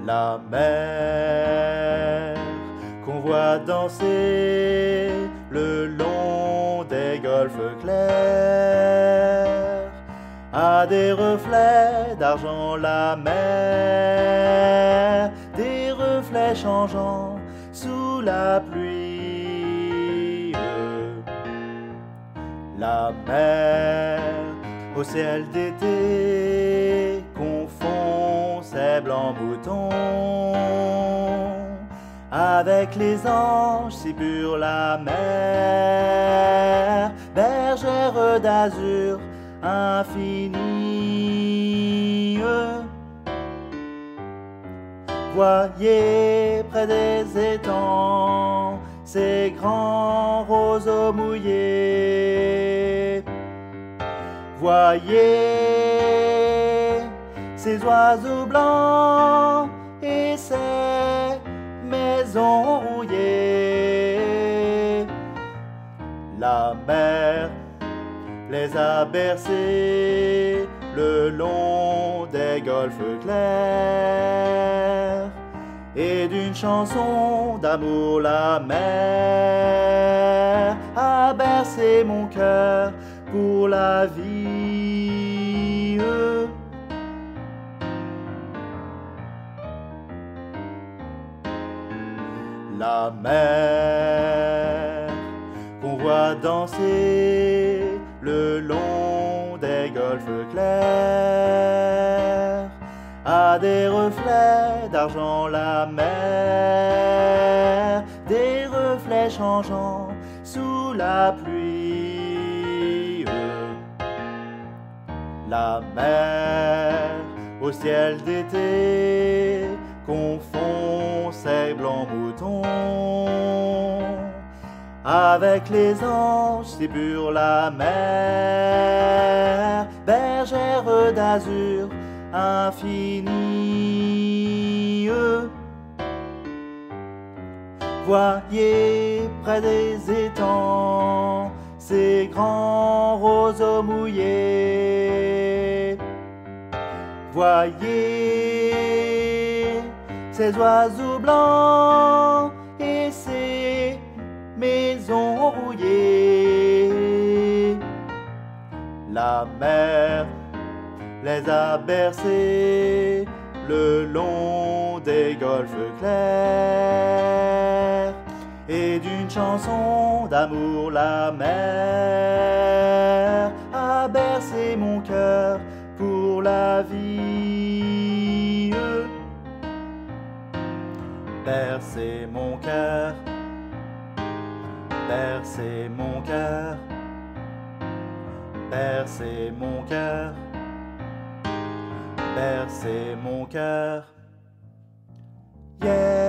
La mer qu'on voit danser le long des golfes clairs a des reflets d'argent. La mer, des reflets changeants sous la pluie. La mer au ciel d'été confond ses blancs moutons avec les anges si purs. La mer, bergère d'azur infinie. Voyez près des étangs ces grands roseaux mouillés. Voyez ces oiseaux blancs et ces maisons rouillées. La mer les a bercés le long des golfes clairs, et d'une chanson d'amour la mer a bercé mon cœur pour la vie. La mer qu'on voit danser le long des golfes clairs a des reflets d'argent. La mer, des reflets changeants sous la pluie. La mer au ciel d'été confond ses blancs moutons avec les anges si purs. La mer, bergère d'azur infinie. Voyez près des étangs ces grands roseaux mouillés. Voyez ces oiseaux blancs et ces maisons rouillées. La mer les a bercés le long des golfes clairs, et d'une chanson d'amour la mer a bercé mon cœur pour la vie. Bercez mon cœur, bercez mon cœur, bercez mon cœur, bercez mon cœur. Yeah.